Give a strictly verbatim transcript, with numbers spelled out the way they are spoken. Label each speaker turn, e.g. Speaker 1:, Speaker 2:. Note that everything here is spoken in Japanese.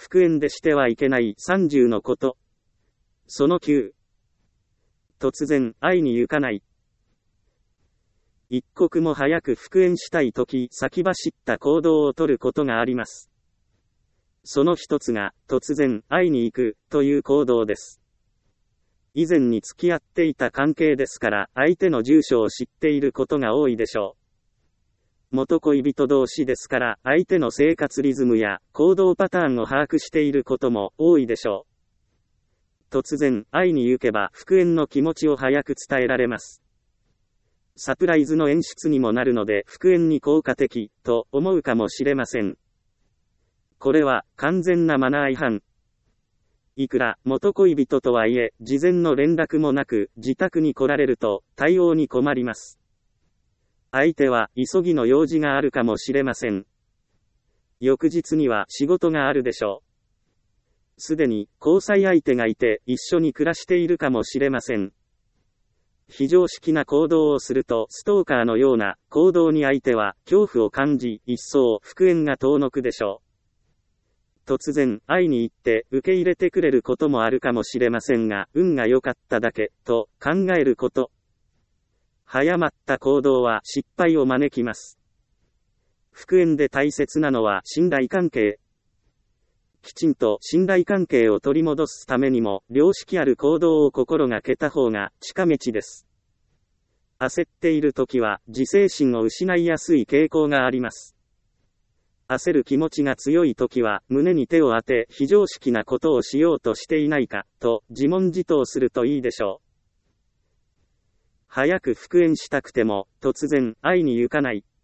Speaker 1: 復縁でしてはいけないさんじゅうのこと。そのきゅう。突然、会いに行かない。一刻も早く復縁したいとき、先走った行動をとることがあります。その一つが、突然、会いに行く、という行動です。以前に付き合っていた関係ですから、相手の住所を知っていることが多いでしょう。元恋人同士ですから、相手の生活リズムや行動パターンを把握していることも多いでしょう。突然、会いに行けば、復縁の気持ちを早く伝えられます。サプライズの演出にもなるので復縁に効果的と思うかもしれません。これは完全なマナー違反。いくら元恋人とはいえ事前の連絡もなく自宅に来られると対応に困ります。相手は急ぎの用事があるかもしれません。翌日には仕事があるでしょう。すでに交際相手がいて一緒に暮らしているかもしれません。非常識な行動をするとストーカーのような行動に相手は恐怖を感じ一層復縁が遠のくでしょう。突然会いに行って受け入れてくれることもあるかもしれませんが運が良かっただけと考えること。早まった行動は失敗を招きます。復縁で大切なのは信頼関係。きちんと信頼関係を取り戻すためにも、良識ある行動を心がけた方が近道です。焦っているときは、自制心を失いやすい傾向があります。焦る気持ちが強いときは、胸に手を当て、非常識なことをしようとしていないか、と自問自答するといいでしょう。早く復縁したくても、突然、会いに行かない。